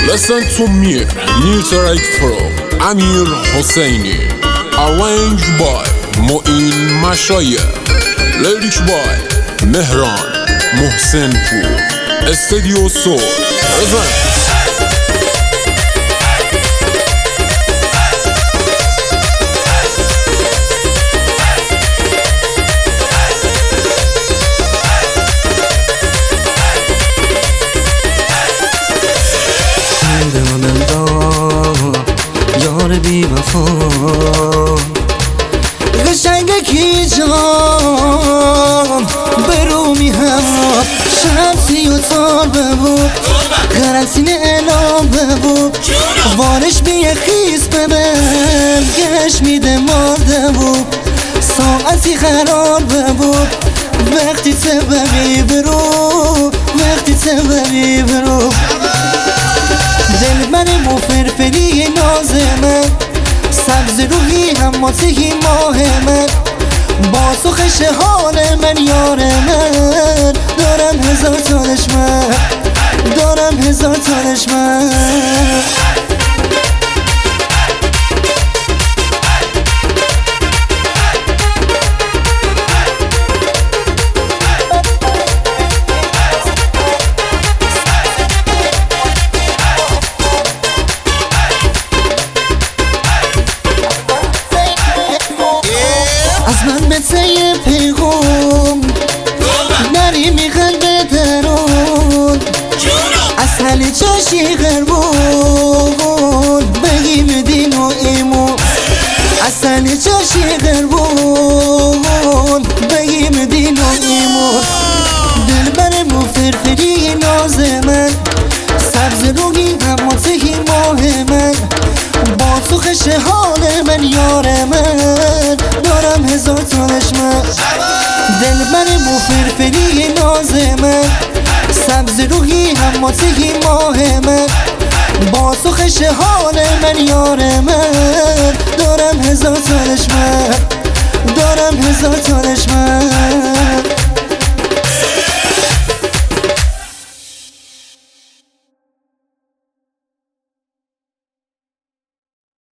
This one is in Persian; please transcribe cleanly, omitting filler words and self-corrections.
Listen to me, new track from Amir Hosseini, arranged by Moin Mashaya, lyrics by Mehran Mohsenpur, Studio Soul presents. یار بی وفا قشنگکی جان برومی هم شمسی و تابه بود قرنسین اعلام بود وارش بیه خیز ببن گش میده مارده بود ساعتی قرار بود وقتی تبری برو وقتی تبری برو دل من مفرفری ناز من سبز روحی هماسهی ماه من با سخش حال من یار من دارم هزار تا دشمن دارم هزار تا دشمن از من بسه پیغام نریمی قلب درون اصل چاشی غربون بگیم دین و ایمون اصل چاشی غربون بگیم دین و ایمون دل بر مفرفری ناز من سبز روحی هماسهی ماه من با سخش حال من یار من دارم هزار تا دشمن دل من مفرفری ناز من سبز روحی هماسهی ماه من با سخش حال من یار من دارم هزار تا دشمن دارم هزار تا دشمن